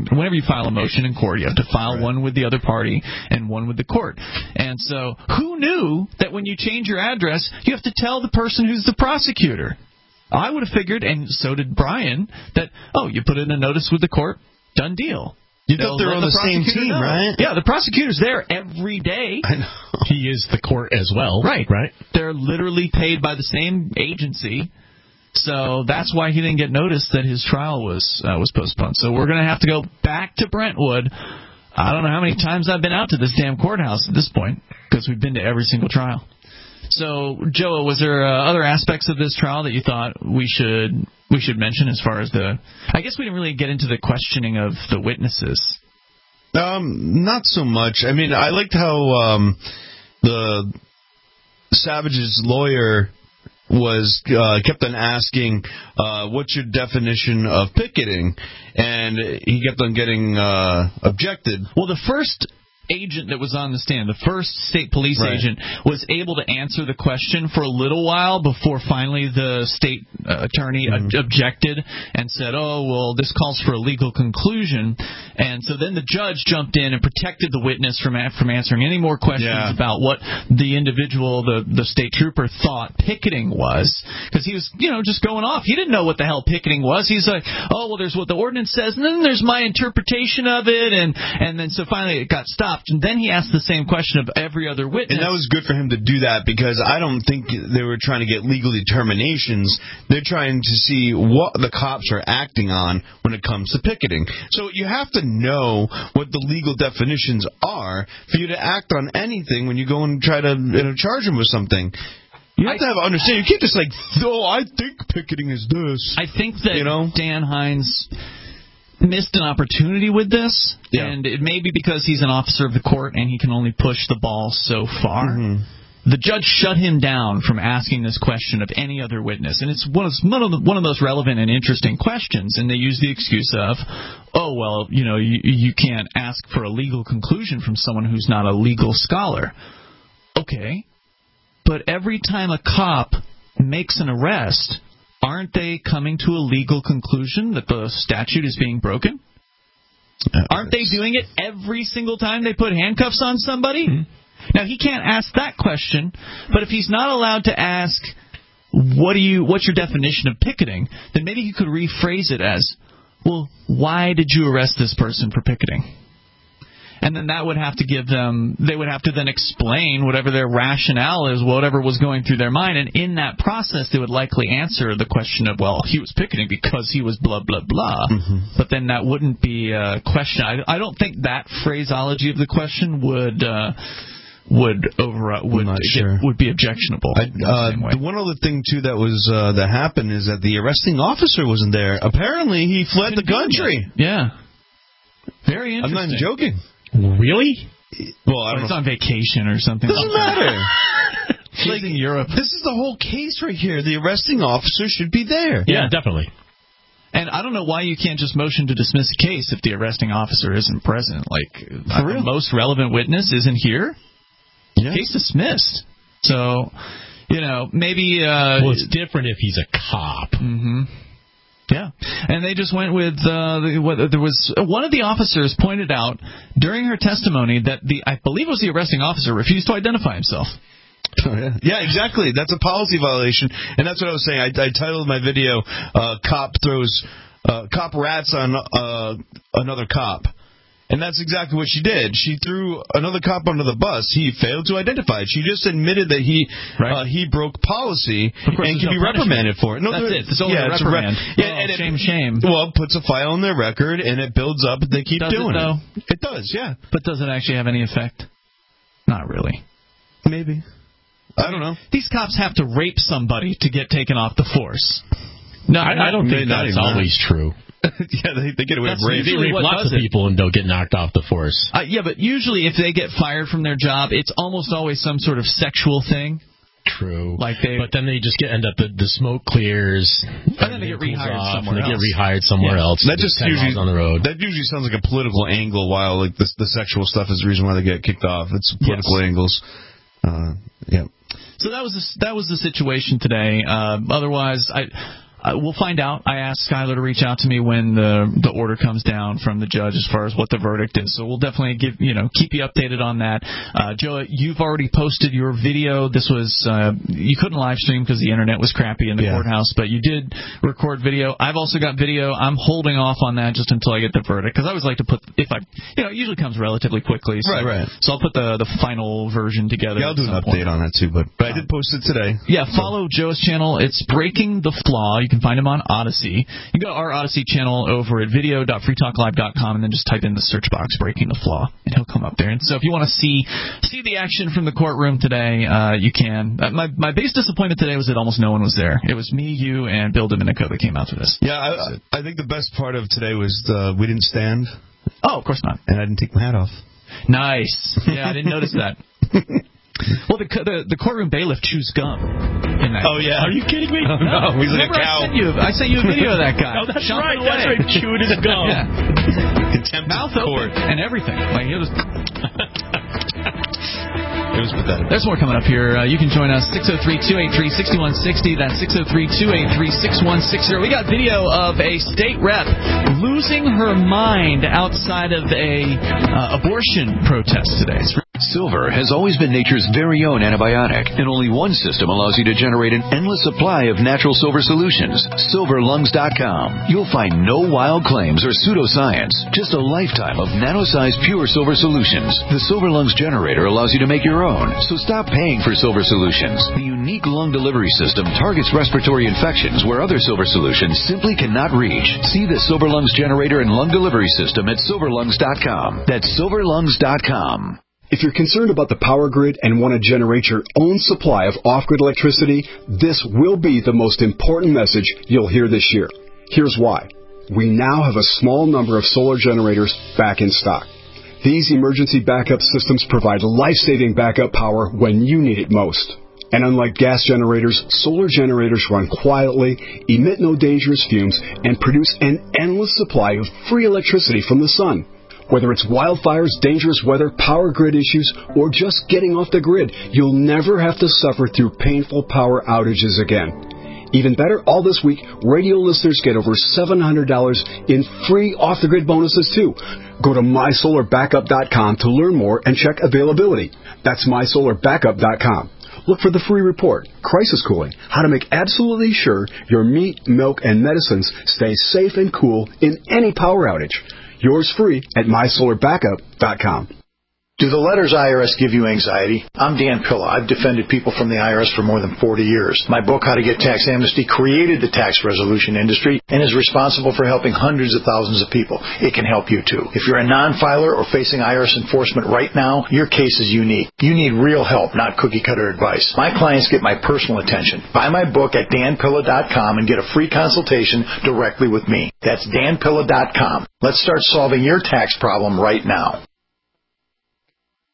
S3: a motion in court, you have to file one with the other party and one with the court. And so who knew that when you change your address, you have to tell the person who's the prosecutor? I would have figured, and so did Brian, that, you put in a notice with the court, done deal.
S5: You thought they were on the same team, right?
S3: Yeah, the prosecutor's there every day.
S5: I know.
S4: He is the court as well.
S3: Right. They're literally paid by the same agency. So that's why he didn't get notice that his trial was postponed. So we're going to have to go back to Brentwood. I don't know how many times I've been out to this damn courthouse at this point, because we've been to every single trial. So, Joe, was there other aspects of this trial that you thought we should mention as far as I guess we didn't really get into the questioning of the witnesses.
S5: Not so much. I mean, I liked how the Savage's lawyer was kept on asking, what's your definition of picketing? And he kept on getting objected.
S3: Well, the first agent that was on the stand, the first state police agent, was able to answer the question for a little while before finally the state attorney objected and said, oh, well, this calls for a legal conclusion. And so then the judge jumped in and protected the witness from answering any more questions about what the individual, the state trooper, thought picketing was. Because he was, just going off. He didn't know what the hell picketing was. He's like, oh, well, there's what the ordinance says, and then there's my interpretation of it. And then so finally it got stopped. And then he asked the same question of every other witness.
S5: And that was good for him to do that, because I don't think they were trying to get legal determinations. They're trying to see what the cops are acting on when it comes to picketing. So you have to know what the legal definitions are for you to act on anything when you go and try to charge them with something. You have to understand. You can't just I think picketing is this.
S3: I think that Dan Hines missed an opportunity with this, and it may be because he's an officer of the court and he can only push the ball so far. The judge shut him down from asking this question of any other witness, and it's one of the most relevant and interesting questions, and they use the excuse of, oh, well, you can't ask for a legal conclusion from someone who's not a legal scholar. Okay, but every time a cop makes an arrest, aren't they coming to a legal conclusion that the statute is being broken? Aren't they doing it every single time they put handcuffs on somebody? Now, he can't ask that question, but if he's not allowed to ask, what's your definition of picketing, then maybe he could rephrase it as, well, why did you arrest this person for picketing? And then that would have to they would have to then explain whatever their rationale is, whatever was going through their mind. And in that process, they would likely answer the question of, well, he was picketing because he was blah, blah, blah. But then that wouldn't be a question. I don't think that phraseology of the question would be objectionable.
S5: One other thing too that happened is that the arresting officer wasn't there. Apparently, he fled the country.
S3: Yeah, very interesting.
S5: I'm not joking.
S4: Really?
S5: Well, I don't
S3: he's
S5: know.
S3: on vacation or something.
S5: Doesn't matter.
S3: He's in Europe.
S5: This is the whole case right here. The arresting officer should be there.
S4: Yeah, definitely.
S3: And I don't know why you can't just motion to dismiss a case if the arresting officer isn't present. Like, the most relevant witness isn't here.
S5: Yeah.
S3: Case dismissed. So, maybe...
S4: well, it's different if he's a cop.
S3: Mm-hmm. Yeah. And they just went with... there was one of the officers pointed out during her testimony that I believe it was the arresting officer, refused to identify himself.
S5: Oh, yeah, exactly. That's a policy violation, and that's what I was saying. I titled my video "Cop rats on another cop," and that's exactly what she did. She threw another cop under the bus. He failed to identify it. She just admitted that he broke policy and can be reprimanded for it. No,
S3: that's it. It's only a reprimand. Shame.
S5: Well, it puts a file on their record, and it builds up. They keep doing it. It does, yeah.
S3: But does it actually have any effect? Not really.
S5: Maybe. I don't know.
S3: These cops have to rape somebody to get taken off the force. No,
S4: I don't think that's always true.
S5: Yeah, they get away with rape.
S4: They rape lots of people and don't get knocked off the force.
S3: Yeah, but usually if they get fired from their job, it's almost always some sort of sexual thing.
S4: True. But then they just end up, the smoke clears,
S3: and then they get rehired somewhere else.
S4: They get rehired somewhere else.
S5: That just usually
S4: on the road.
S5: That usually sounds like a political angle. While like the sexual stuff is the reason why they get kicked off. It's political angles. Yeah.
S3: So that was the situation today. Otherwise, we'll find out. I asked Skylar to reach out to me when the order comes down from the judge as far as what the verdict is. So we'll definitely keep you updated on that. Joe, you've already posted your video. This was you couldn't live stream because the internet was crappy in the courthouse, but you did record video. I've also got video. I'm holding off on that just until I get the verdict because I always like to put it usually comes relatively quickly. So,
S5: right.
S3: So I'll put the final version together.
S5: Yeah, I'll do an update on that too, but I did post it today.
S3: Yeah, follow Joe's channel. It's Breaking the Flaw. You can find him on Odyssey. You can go to our Odyssey channel over at video.freetalklive.com and then just type in the search box Breaking the Flaw and he'll come up there. And so if you want to see the action from the courtroom today, you can. My biggest disappointment today was that almost no one was there. It was me, you, and Bill Domenico that came out for this.
S5: Yeah, I think the best part of today was we didn't stand.
S3: Oh, of course not.
S5: And I didn't take my hat off.
S3: Nice. Yeah, I didn't notice that. Well, the courtroom bailiff chews gum.
S5: Oh, yeah.
S4: Are you kidding me?
S5: Oh, no, he's like a cow.
S3: I sent you a video of that guy.
S4: Oh, that's right. That's right. Chewing his gum.
S3: Yeah.
S5: Contempt
S3: mouth
S5: open
S3: and everything. Like he was.
S5: It was pathetic.
S3: There's more coming up here. You can join us 603-283-6160. That's 603-283-6160. We got video of a state rep losing her mind outside of a abortion protest today.
S8: Silver has always been nature's very own antibiotic, and only one system allows you to generate an endless supply of natural silver solutions. SilverLungs.com. You'll find no wild claims or pseudoscience, just a lifetime of nano-sized pure silver solutions. The Silver Lungs generator allows you to make your own, so stop paying for silver solutions. The unique lung delivery system targets respiratory infections where other silver solutions simply cannot reach. See the Silver Lungs generator and lung delivery system at SilverLungs.com. That's SilverLungs.com.
S17: If you're concerned about the power grid and want to generate your own supply of off-grid electricity, this will be the most important message you'll hear this year. Here's why. We now have a small number of solar generators back in stock. These emergency backup systems provide life-saving backup power when you need it most. And unlike gas generators, solar generators run quietly, emit no dangerous fumes, and produce an endless supply of free electricity from the sun. Whether it's wildfires, dangerous weather, power grid issues, or just getting off the grid, you'll never have to suffer through painful power outages again. Even better, all this week, radio listeners get over $700 in free off-the-grid bonuses, too. Go to MySolarBackup.com to learn more and check availability. That's MySolarBackup.com. Look for the free report, Crisis Cooling, how to make absolutely sure your meat, milk, and medicines stay safe and cool in any power outage. Yours free at MySolarBackup.com.
S12: Do the letters IRS give you anxiety? I'm Dan Pilla. I've defended people from the IRS for more than 40 years. My book, How to Get Tax Amnesty, created the tax resolution industry and is responsible for helping hundreds of thousands of people. It can help you, too. If you're a non-filer or facing IRS enforcement right now, your case is unique. You need real help, not cookie-cutter advice. My clients get my personal attention. Buy my book at danpilla.com and get a free consultation directly with me. That's danpilla.com. Let's start solving your tax problem right now.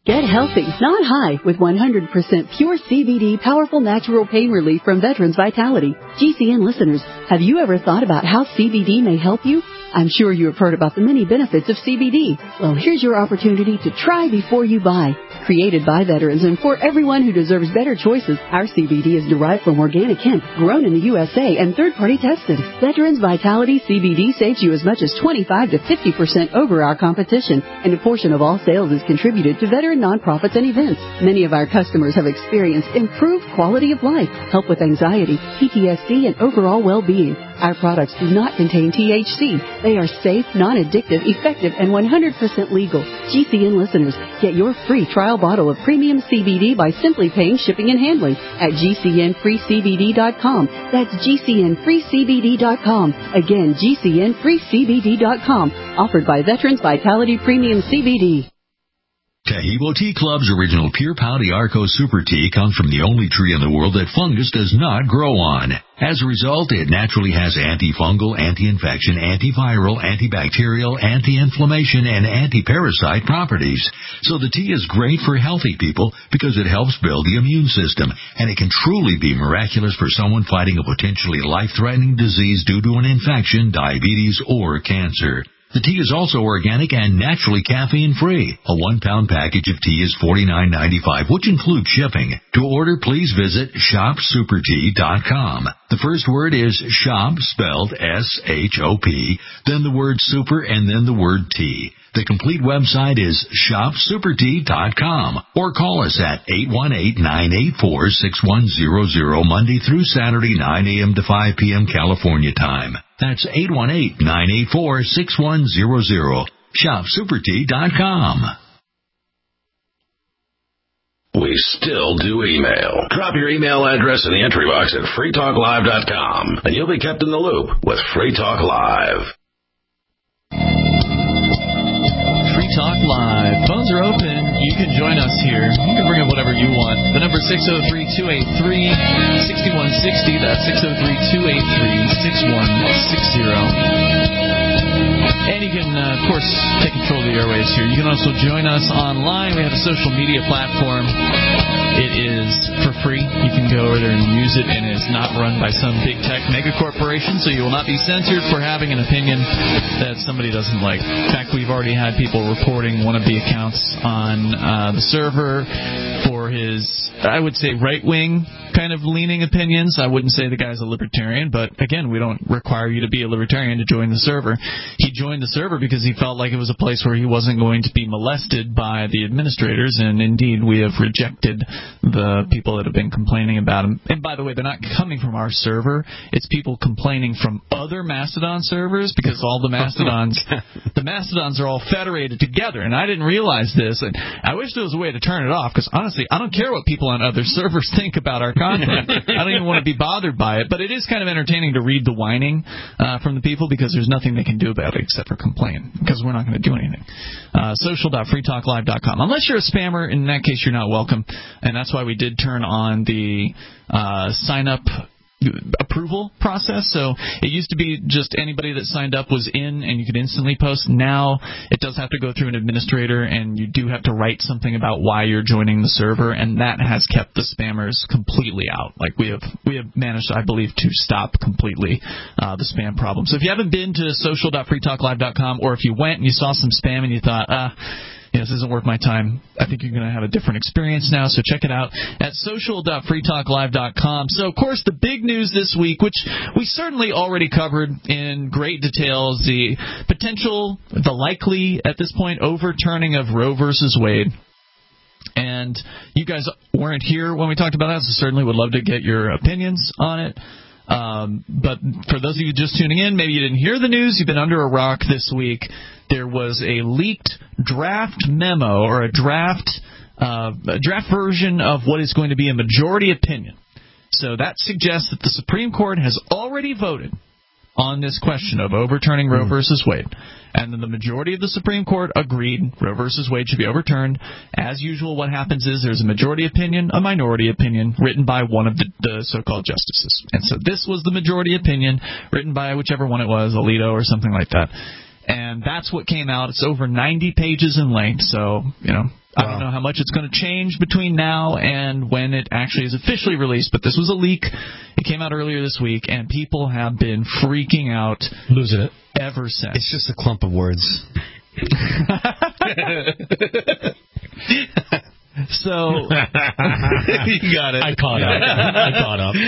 S7: Get healthy, not high, with 100% pure CBD powerful natural pain relief from Veterans Vitality. GCN listeners, have you ever thought about how CBD may help you? I'm sure you have heard about the many benefits of CBD. Well, here's your opportunity to try before you buy. Created by veterans and for everyone who deserves better choices, our CBD is derived from organic hemp, grown in the USA, and third-party tested. Veterans Vitality CBD saves you as much as 25 to 50% over our competition, and a portion of all sales is contributed to veteran nonprofits and events. Many of our customers have experienced improved quality of life, help with anxiety, PTSD, and overall well-being. Our products do not contain THC. They are safe, non-addictive, effective, and 100% legal. GCN listeners, get your free trial bottle of premium CBD by simply paying shipping and handling at GCNFreeCBD.com. That's GCNFreeCBD.com. Again, GCNFreeCBD.com. Offered by Veterans Vitality Premium CBD.
S1: Tahibo Tea Club's original Pure Pau d'Arco Super Tea comes from the only tree in the world that fungus does not grow on. As a result, it naturally has antifungal, anti-infection, antiviral, antibacterial, anti-inflammation, and anti-parasite properties. So the tea is great for healthy people because it helps build the immune system, and it can truly be miraculous for someone fighting a potentially life-threatening disease due to an infection, diabetes, or cancer. The tea is also organic and naturally caffeine-free. A 1-pound package of tea is $49.95, which includes shipping. To order, please visit shopsupertea.com. The first word is shop, spelled S-H-O-P, then the word super, and then the word tea. The complete website is shopsupertea.com, or call us at 818-984-6100 Monday through Saturday, 9 a.m. to 5 p.m. California time. That's 818-984-6100. shopsupertea.com.
S11: We still do email. Drop your email address in the entry box at freetalklive.com, and you'll be kept in the loop with Free Talk Live.
S3: Free Talk Live. Phones are open. You can join us here. You can bring up whatever you want. The number is 603-283-6160. That's 603-283-6160. And you can, of course, take control of the airwaves here. You can also join us online. We have a social media platform. It is for free. You can go over there and use it, and it's not run by some big tech mega corporation, so you will not be censored for having an opinion that somebody doesn't like. In fact, we've already had people reporting one of the accounts on the server for his, I would say, right-wing kind of leaning opinions. I wouldn't say the guy's a libertarian, but again, we don't require you to be a libertarian to join the server. He joined the server because he felt like it was a place where he wasn't going to be molested by the administrators, and indeed we have rejected the people that have been complaining about him. And by the way, they're not coming from our server. It's people complaining from other Mastodon servers, because all the Mastodons are all federated together, and I didn't realize this, and I wish there was a way to turn it off, because honestly, I don't care what people on other servers think about our content. I don't even want to be bothered by it, but it is kind of entertaining to read the whining from the people, because there's nothing they can do about it except for complain, because we're not going to do anything. Social.freetalklive.com. Unless you're a spammer, in that case you're not welcome, and that's why we did turn on the sign-up approval process. So it used to be just anybody that signed up was in and you could instantly post. Now it does have to go through an administrator, and you do have to write something about why you're joining the server, and that has kept the spammers completely out. Like we have managed, I believe, to stop completely the spam problem. So if you haven't been to social.freetalklive.com, or if you went and you saw some spam and you thought, this isn't worth my time, I think you're going to have a different experience now, so check it out at social.freetalklive.com. So, of course, the big news this week, which we certainly already covered in great detail, is the potential, the likely, at this point, overturning of Roe versus Wade. And you guys weren't here when we talked about that, so certainly would love to get your opinions on it. But for those of you just tuning in, maybe you didn't hear the news, you've been under a rock this week. There was a leaked draft memo, or a draft version of what is going to be a majority opinion. So that suggests that the Supreme Court has already voted on this question of overturning Roe versus Wade. And then the majority of the Supreme Court agreed Roe versus Wade should be overturned. As usual, what happens is there's a majority opinion, a minority opinion, written by one of the so-called justices. And so this was the majority opinion, written by whichever one it was, Alito or something like that. And that's what came out. It's over 90 pages in length, so, I don't know how much it's going to change between now and when it actually is officially released, but this was a leak. It came out earlier this week, and people have been freaking out.
S4: Losing it.
S3: Ever since.
S5: It's just a clump of words.
S3: So
S5: you got it.
S4: I caught up.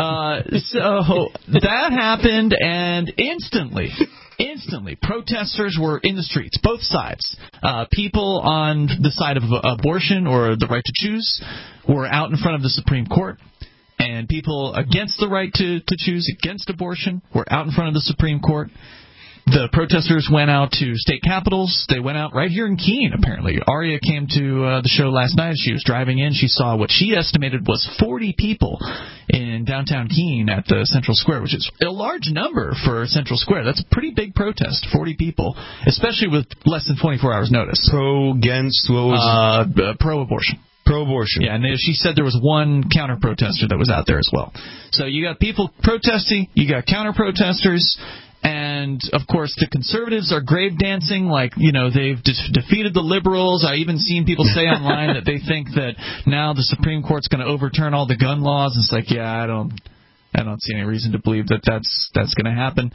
S3: So that happened, and instantly, protesters were in the streets, both sides. People on the side of abortion or the right to choose were out in front of the Supreme Court, and people against the right to choose, against abortion, were out in front of the Supreme Court. The protesters went out to state capitals. They went out right here in Keene, apparently. Aria came to the show last night. She was driving in. She saw what she estimated was 40 people in downtown Keene at the Central Square, which is a large number for Central Square. That's a pretty big protest, 40 people, especially with less than 24 hours notice.
S5: Pro-against, what was it?
S3: Pro-abortion.
S5: Pro-abortion.
S3: Yeah, and she said there was one counter-protester that was out there as well. So you got people protesting, you got counter-protesters, and, of course, the conservatives are grave dancing like, they've defeated the liberals. I've even seen people say online that they think that now the Supreme Court's going to overturn all the gun laws. It's like, yeah, I don't see any reason to believe that that's going to happen.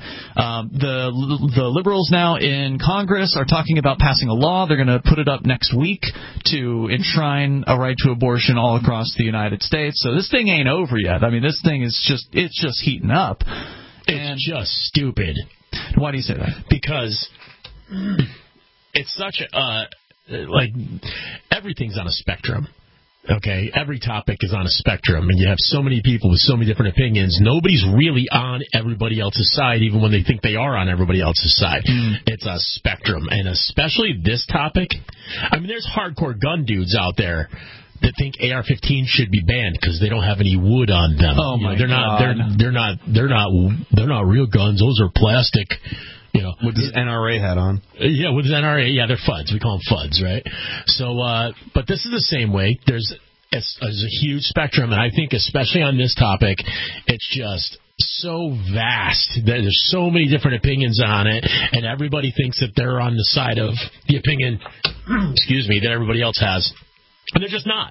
S3: The liberals now in Congress are talking about passing a law. They're going to put it up next week to enshrine a right to abortion all across the United States. So this thing ain't over yet. I mean, this thing is just heating up.
S4: It's just stupid.
S3: Why do you say that?
S4: Because it's such everything's on a spectrum. Okay, every topic is on a spectrum, and you have so many people with so many different opinions. Nobody's really on everybody else's side, even when they think they are on everybody else's side. It's a spectrum, and especially this topic. I mean, there's hardcore gun dudes out there that think AR-15 should be banned because they don't have any wood on them.
S3: Oh my God!
S4: They're not real guns. Those are plastic.
S5: With his NRA hat on.
S4: Yeah, with his NRA. Yeah, they're FUDs. We call them FUDs, right? So, but this is the same way. There's a huge spectrum, and I think especially on this topic, it's just so vast that there's so many different opinions on it, and everybody thinks that they're on the side of the opinion, that everybody else has. And they're just not.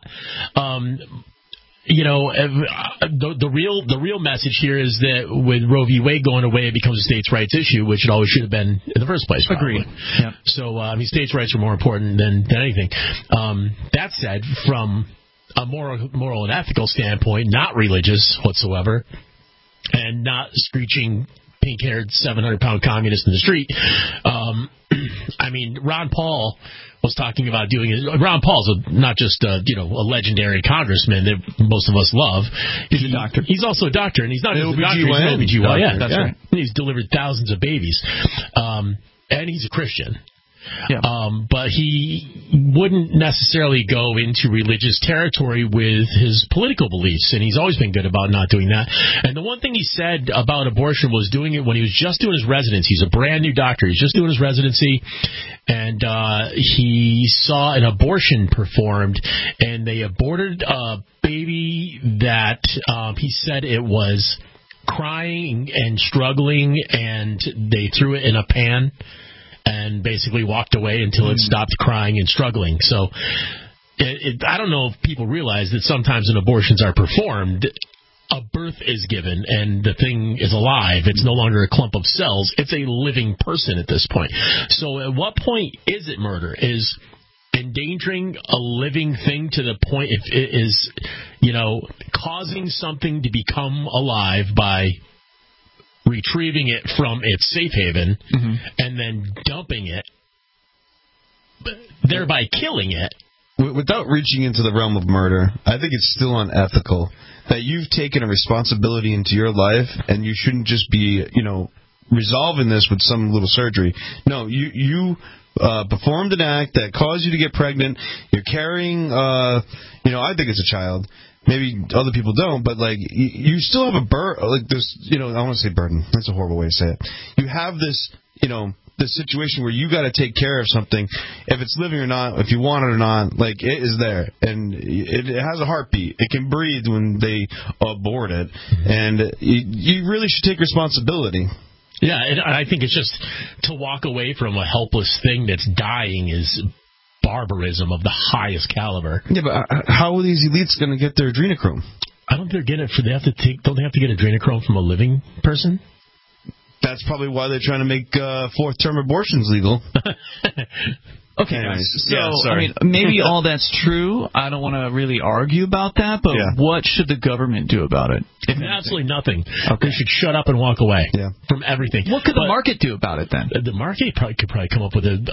S4: The real message here is that with Roe v. Wade going away, it becomes a states' rights issue, which it always should have been in the first place. Probably.
S3: Agreed. Yep.
S4: So, states' rights are more important than anything. That said, from a moral and ethical standpoint, not religious whatsoever, and not screeching pink-haired 700-pound communist in the street. Ron Paul was talking about doing it. Ron Paul's not just a legendary congressman that most of us love.
S3: He's a doctor.
S4: He's also a doctor, and he's not just a doctor. He's an OBGYN. That's right. He's delivered thousands of babies, and he's a Christian.
S3: Yeah.
S4: But he wouldn't necessarily go into religious territory with his political beliefs, and he's always been good about not doing that. And the one thing he said about abortion was doing it when he was just doing his residency. He's a brand new doctor. He's just doing his residency, and he saw an abortion performed, and they aborted a baby that he said it was crying and struggling, and they threw it in a pan and basically walked away until it stopped crying and struggling. So I don't know if people realize that sometimes when abortions are performed, a birth is given and the thing is alive. It's no longer a clump of cells. It's a living person at this point. So at what point is it murder? Is endangering a living thing to the point if it is, causing something to become alive by retrieving it from its safe haven and then dumping it, thereby killing it.
S5: Without reaching into the realm of murder, I think it's still unethical that you've taken a responsibility into your life and you shouldn't just be, resolving this with some little surgery. No, you performed an act that caused you to get pregnant. You're carrying, I think it's a child. Maybe other people don't, but, you still have a this, I want to say burden. That's a horrible way to say it. You have this, this situation where you got to take care of something. If it's living or not, if you want it or not, it is there. And it has a heartbeat. It can breathe when they abort it. And you really should take responsibility.
S4: Yeah, and I think it's just to walk away from a helpless thing that's dying is barbarism of the highest caliber.
S5: Yeah, but how are these elites going to get their adrenochrome?
S4: I don't think they're getting it don't they have to get adrenochrome from a living person?
S5: That's probably why they're trying to make fourth-term abortions legal.
S3: Okay, so, I mean, maybe all that's true. I don't want to really argue about that, but what should the government do about it?
S4: Absolutely nothing. They should shut up and walk away from everything.
S3: What could the market do about it, then?
S4: The market could probably come up with a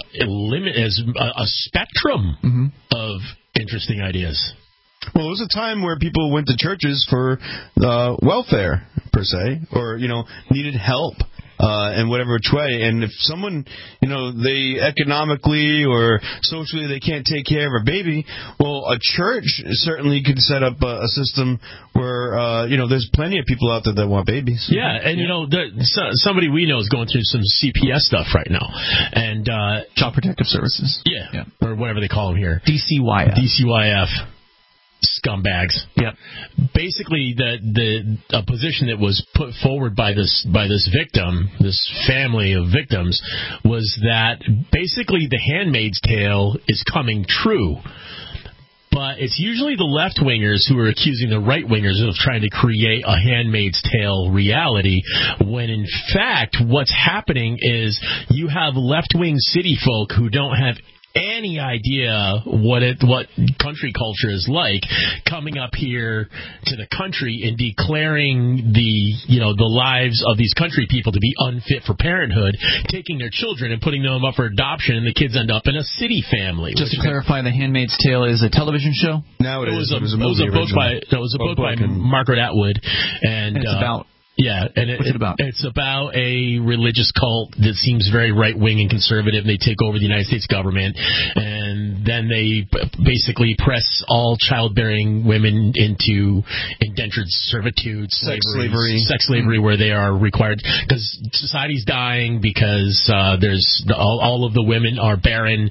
S4: spectrum of interesting ideas.
S5: Well, it was a time where people went to churches for welfare, per se, or, needed help. In whatever which way. And if someone, they economically or socially they can't take care of a baby, well, a church certainly could set up a system where, there's plenty of people out there that want babies.
S4: Yeah, and, somebody we know is going through some CPS stuff right now. And
S3: Child Protective Services.
S4: Yeah, or whatever they call them here.
S3: DCYF.
S4: Scumbags. Yep. Basically, a position that was put forward by this victim, this family of victims, was that basically the Handmaid's Tale is coming true. But it's usually the left-wingers who are accusing the right-wingers of trying to create a Handmaid's Tale reality, when in fact what's happening is you have left-wing city folk who don't have any idea what country culture is like, coming up here to the country and declaring the lives of these country people to be unfit for parenthood, taking their children and putting them up for adoption, and the kids end up in a city family.
S3: Just to clarify, The Handmaid's Tale is a television show?
S5: Now it is.
S4: It was a book by Margaret Atwood, and
S3: it's about.
S4: Yeah, and
S3: what's it about?
S4: It's about a religious cult that seems very right-wing and conservative, and they take over the United States government, and then they basically press all childbearing women into indentured servitude, sex slavery, where they are required, because society's dying, because there's all of the women are barren,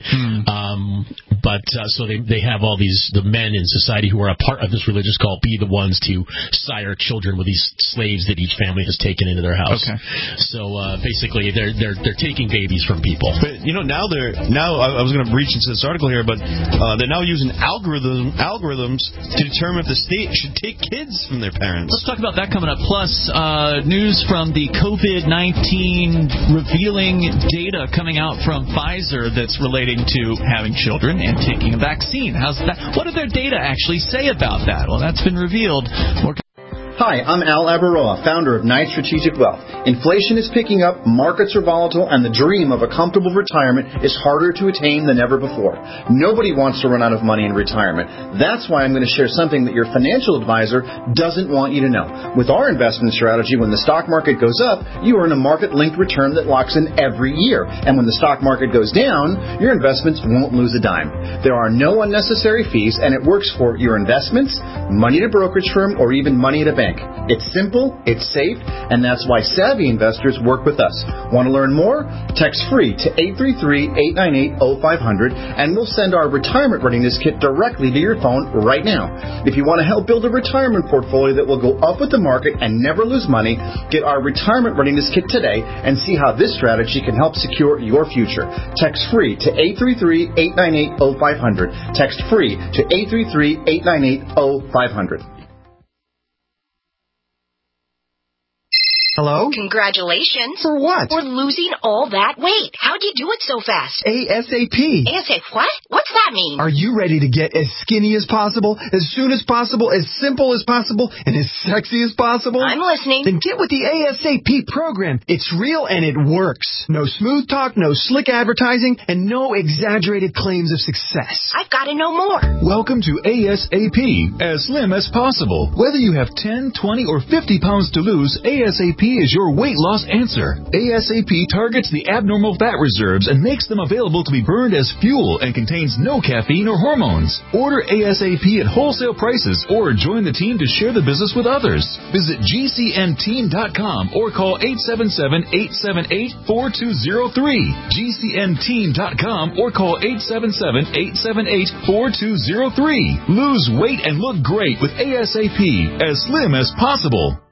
S4: so they have all the men in society who are a part of this religious cult be the ones to sire children with these slaves that each family has taken into their house. Okay. So basically, they're taking babies from people.
S5: But now I was going to reach into this article here, but they're now using algorithms to determine if the state should take kids from their parents.
S3: Let's talk about that coming up. Plus, news from the COVID-19 revealing data coming out from Pfizer that's relating to having children and taking a vaccine. How's that? What did their data actually say about that? Well, that's been revealed.
S18: Hi, I'm Al Abaroa, founder of Knight Strategic Wealth. Inflation is picking up, markets are volatile, and the dream of a comfortable retirement is harder to attain than ever before. Nobody wants to run out of money in retirement. That's why I'm going to share something that your financial advisor doesn't want you to know. With our investment strategy, when the stock market goes up, you earn a market-linked return that locks in every year. And when the stock market goes down, your investments won't lose a dime. There are no unnecessary fees, and it works for your investments, money at a brokerage firm, or even money at a bank. It's simple, it's safe, and that's why savvy investors work with us. Want to learn more? Text free to 833-898-0500, and we'll send our retirement readiness kit directly to your phone right now. If you want to help build a retirement portfolio that will go up with the market and never lose money, get our retirement readiness kit today and see how this strategy can help secure your future. Text free to 833-898-0500. Text free to 833-898-0500.
S19: Hello? Congratulations.
S20: For what?
S19: For losing all that weight. How'd you do it so fast?
S20: ASAP.
S19: ASAP what? What's that mean?
S20: Are you ready to get as skinny as possible, as soon as possible, as simple as possible, and as sexy as possible?
S19: I'm listening.
S20: Then get with the ASAP program. It's real and it works. No smooth talk, no slick advertising, and no exaggerated claims of success.
S19: I've got to know more.
S1: Welcome to ASAP, as slim as possible. Whether you have 10, 20, or 50 pounds to lose, ASAP is your weight loss answer. ASAP targets the abnormal fat reserves and makes them available to be burned as fuel and contains no caffeine or hormones. Order ASAP at wholesale prices or join the team to share the business with others. Visit GCNteam.com or call 877-878-4203. GCNteam.com or call 877-878-4203. Lose weight and look great with ASAP, as slim as possible.